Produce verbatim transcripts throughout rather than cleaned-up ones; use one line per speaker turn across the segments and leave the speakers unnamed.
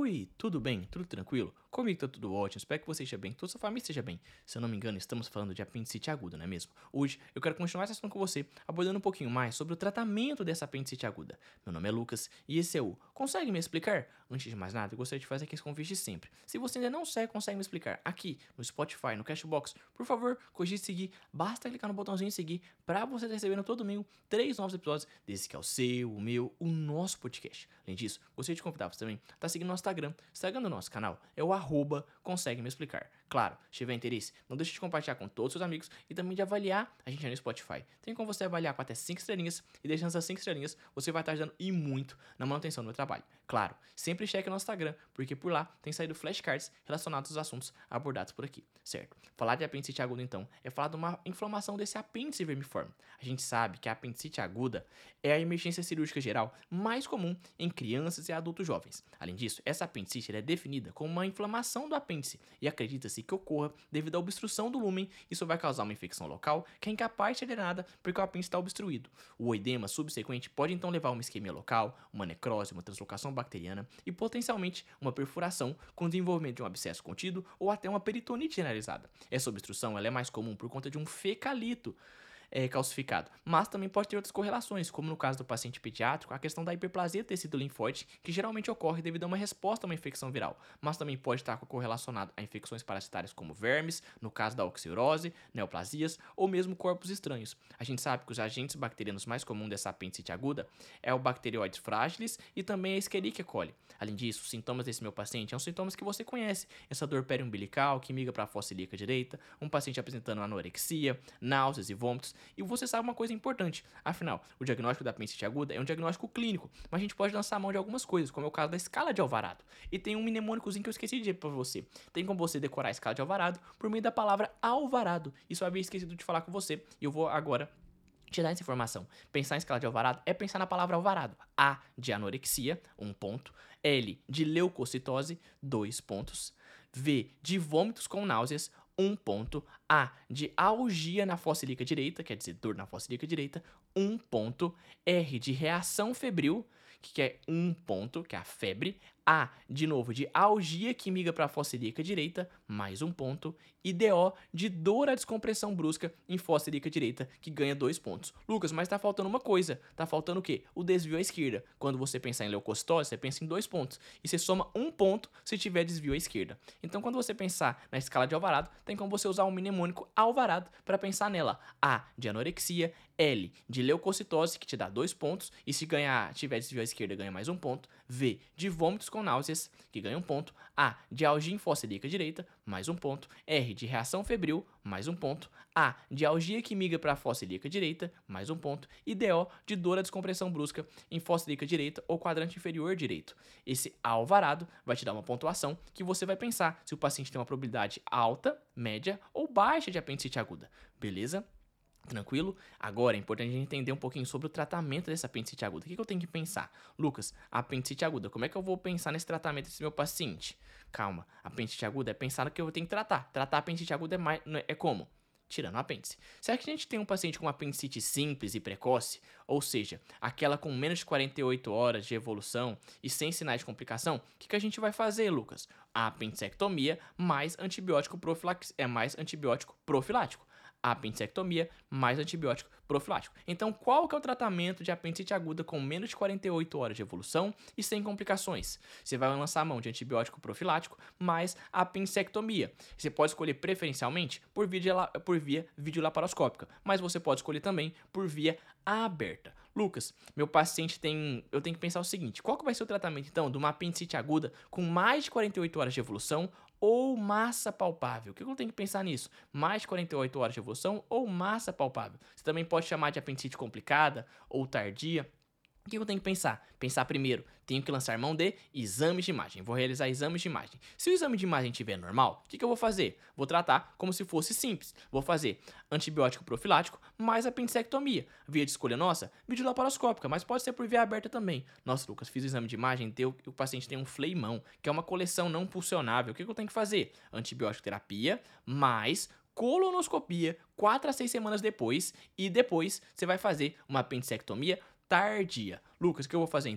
Oi, tudo bem? Tudo tranquilo? Comigo tá tudo ótimo, espero que você esteja bem, toda sua família esteja bem. Se eu não me engano, estamos falando de apendicite aguda, não é mesmo? Hoje eu quero continuar essa assunto com você, abordando um pouquinho mais sobre o tratamento dessa apendicite aguda. Meu nome é Lucas e esse é o Consegue Me Explicar? Antes de mais nada, eu gostaria de fazer aqui esse convite de sempre. Se você ainda não segue Consegue Me Explicar aqui no Spotify, no Cashbox, por favor, cogite seguir, basta clicar no botãozinho de seguir para você estar recebendo todo domingo três novos episódios desse que é o seu, o meu, o nosso podcast. Além disso, gostaria de convidar você também a estar seguindo nosso Instagram. O Instagram do nosso canal é o arroba Consegue Me Explicar. Claro, se tiver interesse, não deixe de compartilhar com todos os seus amigos e também de avaliar a gente no Spotify. Tem como você avaliar com até cinco estrelinhas e deixando essas cinco estrelinhas, você vai estar ajudando e muito na manutenção do meu trabalho. Claro, sempre cheque no nosso Instagram, porque por lá tem saído flashcards relacionados aos assuntos abordados por aqui, certo? Falar de apendicite aguda, então, é falar de uma inflamação desse apêndice vermiforme. A gente sabe que a apendicite aguda é a emergência cirúrgica geral mais comum em crianças e adultos jovens. Além disso, essa apendicite é definida como uma inflamação do apêndice e acredita-se que ocorra devido à obstrução do lúmen. Isso vai causar uma infecção local que é incapaz de ser drenada porque o apêndice está obstruído. O edema subsequente pode então levar a uma isquemia local, uma necrose, uma translocação bacteriana e potencialmente uma perfuração com desenvolvimento de um abscesso contido ou até uma peritonite generalizada. Essa obstrução ela é mais comum por conta de um fecalito É, calcificado, mas também pode ter outras correlações, como no caso do paciente pediátrico, a questão da hiperplasia do tecido linfóide, que geralmente ocorre devido a uma resposta a uma infecção viral, mas também pode estar correlacionado a infecções parasitárias como vermes, no caso da oxirose, neoplasias ou mesmo corpos estranhos. A gente sabe que os agentes bacterianos mais comuns dessa apendicite aguda é o Bacteroides fragilis e também a Escherichia coli. Além disso, os sintomas desse meu paciente são sintomas que você conhece, essa dor periumbilical que migra para a fossa ilíaca direita, um paciente apresentando anorexia, náuseas e vômitos. E você sabe uma coisa importante, afinal, o diagnóstico da apendicite aguda é um diagnóstico clínico, mas a gente pode lançar a mão de algumas coisas, como é o caso da escala de Alvarado. E tem um mnemônicozinho que eu esqueci de dizer pra você. Tem como você decorar a escala de Alvarado por meio da palavra Alvarado. Isso eu havia esquecido de falar com você, e eu vou agora te dar essa informação. Pensar em escala de Alvarado é pensar na palavra Alvarado. A de anorexia, um ponto. L de leucocitose, dois pontos. V de vômitos com náuseas, um ponto. A de algia na fossa ilíaca direita, quer dizer, dor na fossa ilíaca direita, um ponto. R de reação febril, que é um ponto, que é a febre. A, de novo, de algia que migra para a fossa ilíaca direita, mais um ponto. E D O de dor à descompressão brusca em fossa ilíaca direita, que ganha dois pontos. Lucas, mas tá faltando uma coisa. Tá faltando o quê? O desvio à esquerda. Quando você pensar em leucocitose, você pensa em dois pontos. E você soma um ponto se tiver desvio à esquerda. Então, quando você pensar na escala de Alvarado, tem como você usar um mnemônico Alvarado para pensar nela. A, de anorexia. L, de leucocitose, que te dá dois pontos. E se ganhar, tiver desvio à esquerda, ganha mais um ponto. V, de vômitos com náuseas, que ganha um ponto. A, de algia em fossa ilíaca direita, mais um ponto. R, de reação febril, mais um ponto. A, de algia que migra para a fossa ilíaca direita, mais um ponto. E D O, de dor à descompressão brusca em fossa ilíaca direita ou quadrante inferior direito. Esse Alvarado vai te dar uma pontuação que você vai pensar se o paciente tem uma probabilidade alta, média ou baixa de apendicite aguda. Beleza? Tranquilo? Agora é importante a gente entender um pouquinho sobre o tratamento dessa apendicite aguda. O que, que eu tenho que pensar? Lucas, a apendicite aguda, como é que eu vou pensar nesse tratamento desse meu paciente? Calma, a apendicite aguda é pensar no que eu tenho que tratar. Tratar a apendicite aguda é, mais, é como? Tirando o apêndice. Será que a gente tem um paciente com uma apendicite simples e precoce? Ou seja, aquela com menos de quarenta e oito horas de evolução e sem sinais de complicação? O que, que a gente vai fazer, Lucas? A apendicectomia mais antibiótico profilático. É mais antibiótico profilático. A apendicectomia mais antibiótico profilático. Então, qual que é o tratamento de apendicite aguda com menos de quarenta e oito horas de evolução e sem complicações? Você vai lançar a mão de antibiótico profilático mais a apendicectomia. Você pode escolher preferencialmente por via, por via videolaparoscópica, mas você pode escolher também por via aberta. Lucas, meu paciente tem... Eu tenho que pensar o seguinte, qual que vai ser o tratamento, então, de uma apendicite aguda com mais de quarenta e oito horas de evolução ou massa palpável? O que eu tenho que pensar nisso? Mais de quarenta e oito horas de evolução ou massa palpável? Você também pode chamar de apendicite complicada ou tardia. O que eu tenho que pensar? Pensar primeiro, tenho que lançar mão de exames de imagem. Vou realizar exames de imagem. Se o exame de imagem estiver normal, o que, que eu vou fazer? Vou tratar como se fosse simples. Vou fazer antibiótico profilático mais apendicectomia. Via de escolha nossa, videolaparoscópica, mas pode ser por via aberta também. Nossa, Lucas, fiz o exame de imagem, deu que o paciente tem um fleimão, que é uma coleção não pulsionável. O que, que eu tenho que fazer? Antibiótico terapia mais colonoscopia quatro a seis semanas depois e depois você vai fazer uma apendicectomia tardia. Lucas, o que eu vou fazer então?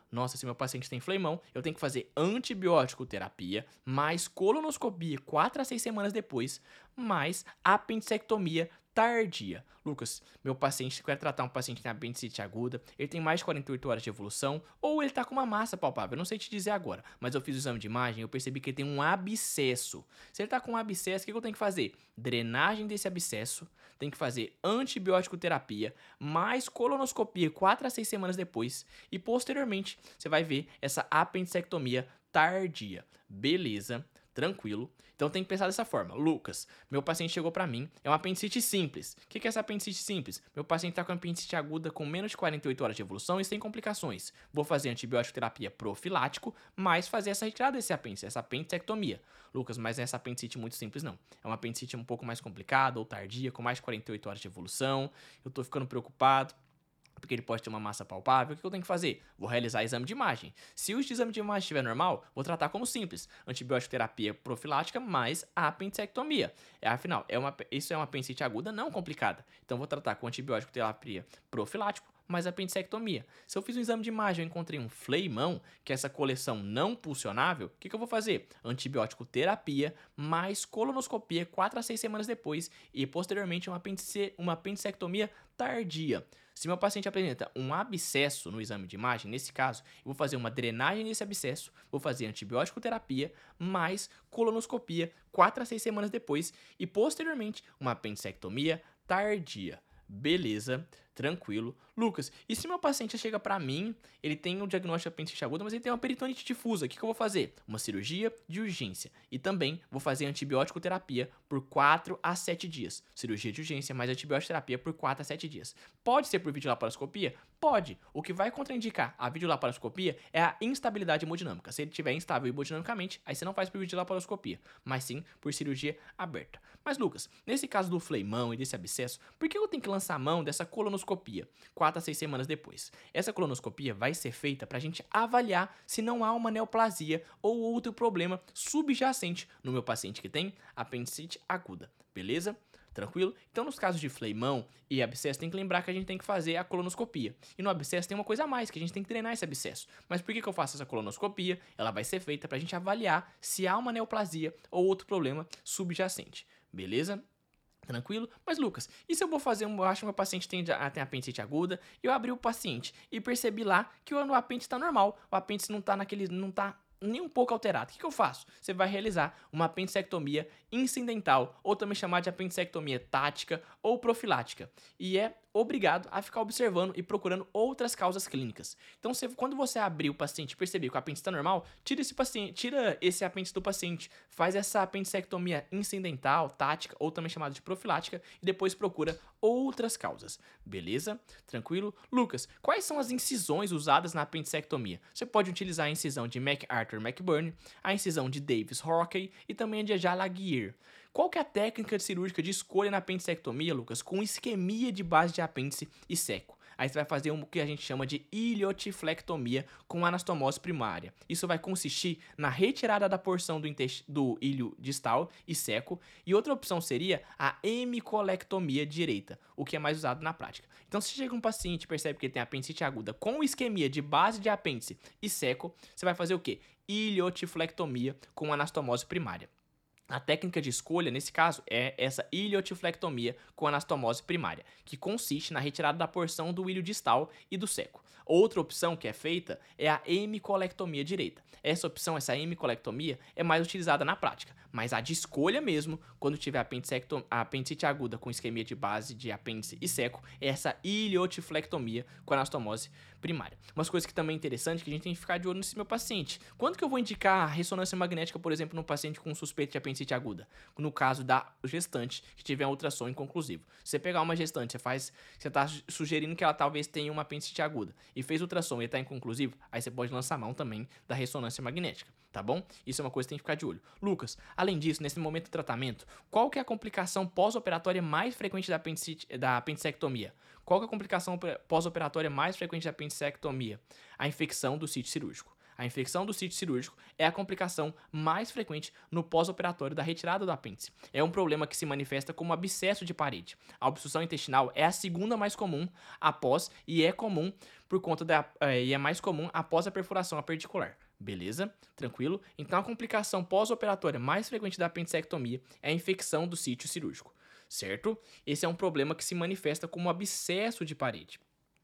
Nossa, se meu paciente tem fleimão, eu tenho que fazer antibiótico terapia, mais colonoscopia quatro a seis semanas depois, mais apendicectomia tardia. Lucas, meu paciente, quer tratar um paciente que tem apendicite aguda, ele tem mais de quarenta e oito horas de evolução, ou ele tá com uma massa palpável, eu não sei te dizer agora, mas eu fiz o exame de imagem e eu percebi que ele tem um abscesso. Se ele tá com um abscesso, o que eu tenho que fazer? Drenagem desse abscesso, tem que fazer antibiótico terapia, mais colonoscopia quatro a seis semanas depois, e posteriormente você vai ver essa apendicectomia tardia. Beleza, tranquilo. Então tem que pensar dessa forma. Lucas, meu paciente chegou pra mim, é uma apendicite simples. O que que é essa apendicite simples? Meu paciente tá com apendicite aguda com menos de quarenta e oito horas de evolução e sem complicações. Vou fazer antibiótico terapia profilático, mas fazer essa retirada desse apêndice, essa apendicectomia. Lucas, mas essa apendicite muito simples não. É uma apendicite um pouco mais complicada ou tardia, com mais de quarenta e oito horas de evolução. Eu tô ficando preocupado, porque ele pode ter uma massa palpável. O que eu tenho que fazer? Vou realizar exame de imagem. Se o exame de imagem estiver normal, vou tratar como simples. Antibiótico terapia profilática mais a apendicectomia. É, afinal, é uma, isso é uma apendicite aguda não complicada. Então, vou tratar com antibiótico terapia profilático mais apendicectomia. Se eu fiz um exame de imagem e encontrei um fleimão, que é essa coleção não pulsionável, o que, que eu vou fazer? Antibiótico terapia mais colonoscopia quatro a seis semanas depois e, posteriormente, uma, apendice, uma apendicectomia tardia. Se meu paciente apresenta um abscesso no exame de imagem, nesse caso, eu vou fazer uma drenagem nesse abscesso, vou fazer antibiótico terapia mais colonoscopia quatro a seis semanas depois e, posteriormente, uma apendicectomia tardia. Beleza, tranquilo. Lucas, e se meu paciente chega pra mim, ele tem um diagnóstico de apendicite aguda, mas ele tem uma peritonite difusa, o que, que eu vou fazer? Uma cirurgia de urgência. E também vou fazer antibiótico terapia por quatro a sete dias. Cirurgia de urgência mais antibiótico terapia por quatro a sete dias. Pode ser por videolaparoscopia? Pode. O que vai contraindicar a videolaparoscopia é a instabilidade hemodinâmica. Se ele estiver instável hemodinamicamente, aí você não faz por videolaparoscopia, mas sim por cirurgia aberta. Mas, Lucas, nesse caso do fleimão e desse abscesso, por que eu tenho que lançar a mão dessa colonoscopia quatro a seis semanas depois? Essa colonoscopia vai ser feita para a gente avaliar se não há uma neoplasia ou outro problema subjacente no meu paciente que tem apendicite aguda, beleza? Tranquilo? Então, nos casos de fleimão e abscesso, tem que lembrar que a gente tem que fazer a colonoscopia. E no abscesso tem uma coisa a mais, que a gente tem que drenar esse abscesso. Mas por que, que eu faço essa colonoscopia? Ela vai ser feita para a gente avaliar se há uma neoplasia ou outro problema subjacente. Beleza? Tranquilo? Mas, Lucas, e se eu vou fazer um. Eu acho que meu paciente tem, tem apendicite aguda, e eu abri o paciente e percebi lá que o apêndice está normal, o apêndice não está naquele. Não tá nem um pouco alterado. O que, que eu faço? Você vai realizar uma apendicectomia incidental, ou também chamada de apendicectomia tática ou profilática. E é obrigado a ficar observando e procurando outras causas clínicas. Então, você, quando você abrir o paciente e perceber que o apêndice está normal, tira esse, paciente, tira esse apêndice do paciente, faz essa apendicectomia incidental, tática, ou também chamada de profilática, e depois procura outras causas. Beleza? Tranquilo? Lucas, quais são as incisões usadas na apendicectomia? Você pode utilizar a incisão de MacArthur-McBurney, a incisão de Davis-Horkey e também a de Ajala-Guier. Qual que é a técnica cirúrgica de escolha na apendicectomia, Lucas, com isquemia de base de apêndice e seco? Aí você vai fazer o que a gente chama de iliotiflectomia com anastomose primária. Isso vai consistir na retirada da porção do, do ilho distal e seco. E outra opção seria a hemicolectomia direita, o que é mais usado na prática. Então, se chega um paciente e percebe que ele tem apendicite aguda com isquemia de base de apêndice e seco, você vai fazer o quê? Iliotiflectomia com anastomose primária. A técnica de escolha, nesse caso, é essa iliotiflectomia com anastomose primária, que consiste na retirada da porção do ilho distal e do seco. Outra opção que é feita é a hemicolectomia direita. Essa opção, essa hemicolectomia, é mais utilizada na prática, mas a de escolha mesmo, quando tiver a apendicite aguda com isquemia de base de apêndice e seco, é essa iliotiflectomia com anastomose primária. Umas coisas que também é interessante que a gente tem que ficar de olho nesse meu paciente. Quando que eu vou indicar a ressonância magnética, por exemplo, no paciente com suspeita de apendicite aguda? No caso da gestante que tiver um ultrassom inconclusivo. Você pegar uma gestante, você faz, você está sugerindo que ela talvez tenha uma apendicite aguda e fez ultrassom e está inconclusivo, aí você pode lançar a mão também da ressonância magnética, tá bom? Isso é uma coisa que tem que ficar de olho. Lucas, além disso, nesse momento do tratamento, qual que é a complicação pós-operatória mais frequente da, apendicite, da apendicectomia? Qual que é a complicação pós-operatória mais frequente da apendicectomia? A infecção do sítio cirúrgico. A infecção do sítio cirúrgico é a complicação mais frequente no pós-operatório da retirada do apêndice. É um problema que se manifesta como abscesso de parede. A obstrução intestinal é a segunda mais comum após e é comum por conta da é, e é mais comum após a perfuração apendicular. Beleza? Tranquilo? Então a complicação pós-operatória mais frequente da apendicectomia é a infecção do sítio cirúrgico, certo? Esse é um problema que se manifesta como abscesso de parede.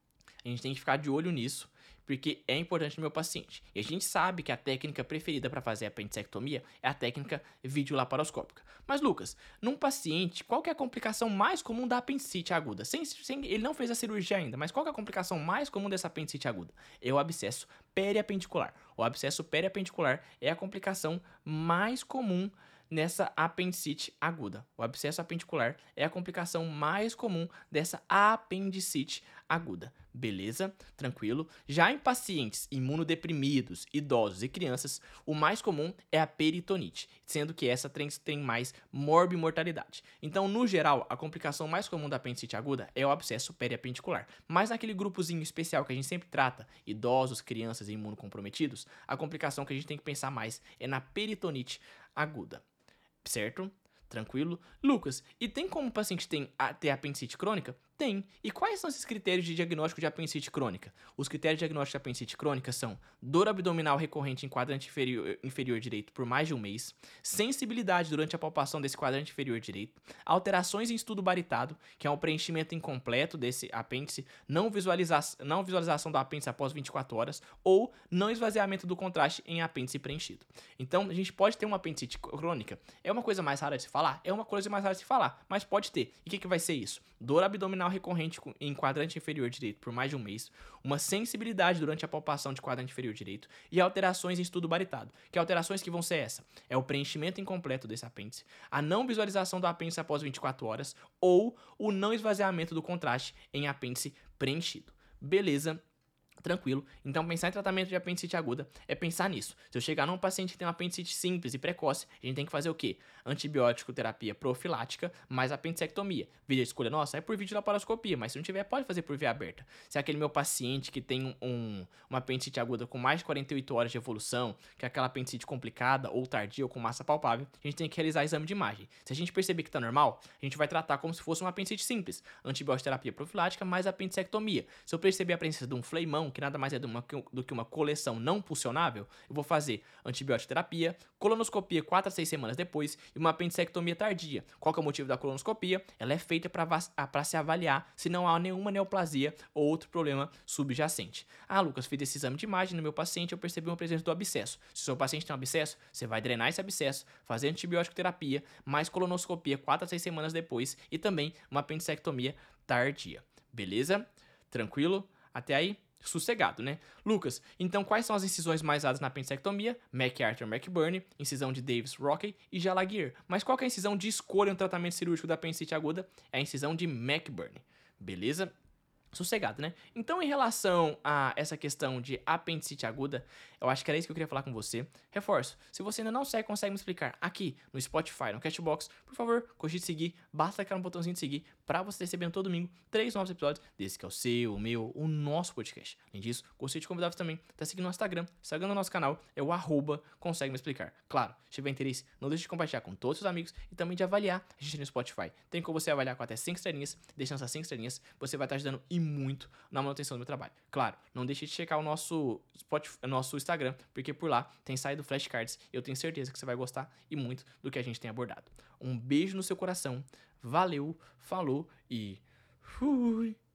A gente tem que ficar de olho nisso, porque é importante no meu paciente. E a gente sabe que a técnica preferida para fazer a apendicectomia é a técnica videolaparoscópica. Mas, Lucas, num paciente, qual que é a complicação mais comum da apendicite aguda? Sem, sem, ele não fez a cirurgia ainda, mas qual que é a complicação mais comum dessa apendicite aguda? É o abscesso periapendicular. O abscesso periapendicular é a complicação mais comum nessa apendicite aguda. O abscesso apendicular é a complicação mais comum dessa apendicite aguda. Beleza? Tranquilo? Já em pacientes imunodeprimidos, idosos e crianças, o mais comum é a peritonite, sendo que essa tem mais morbimortalidade. Então, no geral, a complicação mais comum da apendicite aguda é o abscesso periapendicular. Mas naquele grupozinho especial que a gente sempre trata, idosos, crianças e imunocomprometidos, a complicação que a gente tem que pensar mais é na peritonite aguda. Certo? Tranquilo? Lucas, e tem como o paciente tem a, ter apendicite crônica? Tem. E quais são esses critérios de diagnóstico de apendicite crônica? Os critérios de diagnóstico de apendicite crônica são dor abdominal recorrente em quadrante inferior, inferior direito por mais de um mês, sensibilidade durante a palpação desse quadrante inferior direito, alterações em estudo baritado, que é um preenchimento incompleto desse apêndice, não, visualiza não visualização do apêndice após vinte e quatro horas, ou não esvaziamento do contraste em apêndice preenchido. Então, a gente pode ter uma apendicite crônica. É uma coisa mais rara de se falar? É uma coisa mais rara de se falar, mas pode ter. E o que, que vai ser isso? Dor abdominal recorrente em quadrante inferior direito por mais de um mês, uma sensibilidade durante a palpação de quadrante inferior direito e alterações em estudo baritado. Que alterações que vão ser essa? É o preenchimento incompleto desse apêndice, a não visualização do apêndice após vinte e quatro horas ou o não esvaziamento do contraste em apêndice preenchido. Beleza? Tranquilo. Então, pensar em tratamento de apendicite aguda é pensar nisso. Se eu chegar num paciente que tem uma apendicite simples e precoce, a gente tem que fazer o quê? Antibiótico terapia profilática mais apendicectomia. Vídeo de escolha nossa é por videolaparoscopia, mas se não tiver, pode fazer por via aberta. Se é aquele meu paciente que tem um, uma apendicite aguda com mais de quarenta e oito horas de evolução, que é aquela apendicite complicada ou tardia ou com massa palpável, a gente tem que realizar exame de imagem. Se a gente perceber que está normal, a gente vai tratar como se fosse uma apendicite simples. Antibiótico terapia profilática mais apendicectomia. Se eu perceber a presença de um fleimão, que nada mais é do, uma, do que uma coleção não pulsionável, eu vou fazer antibiótico terapia, colonoscopia quatro a seis semanas depois e uma apendicectomia tardia. Qual que é o motivo da colonoscopia? Ela é feita para se avaliar se não há nenhuma neoplasia ou outro problema subjacente. Ah, Lucas, fiz esse exame de imagem no meu paciente, eu percebi uma presença do abscesso. Se o seu paciente tem um abscesso, você vai drenar esse abscesso, fazer antibiótico terapia, mais colonoscopia quatro a seis semanas depois e também uma apendicectomia tardia. Beleza? Tranquilo? Até aí? Sossegado, né? Lucas, então quais são as incisões mais usadas na apendicectomia? McArthur-McBurney, incisão de Davis-Rockey e Jalaguier. Mas qual que é a incisão de escolha no tratamento cirúrgico da apendicite aguda? É a incisão de McBurney. Beleza? Sossegado, né? Então, em relação a essa questão de apendicite aguda, eu acho que era isso que eu queria falar com você. Reforço, se você ainda não segue, consegue me explicar aqui no Spotify, no Cashbox, por favor, cogite seguir, basta clicar no botãozinho de seguir para você receber todo domingo três novos episódios desse que é o seu, o meu, o nosso podcast. Além disso, gostaria de convidar você também a seguir no Instagram, Instagram do nosso canal é o arroba consegue me explicar. Claro, se tiver interesse, não deixe de compartilhar com todos os seus amigos e também de avaliar a gente no Spotify. Tem como você avaliar com até cinco estrelinhas, deixando essas cinco estrelinhas, você vai estar ajudando e muito na manutenção do meu trabalho. Claro, não deixe de checar o nosso, Spotify, nosso Instagram, porque por lá tem saído flashcards e eu tenho certeza que você vai gostar e muito do que a gente tem abordado. Um beijo no seu coração, valeu, falou e fui!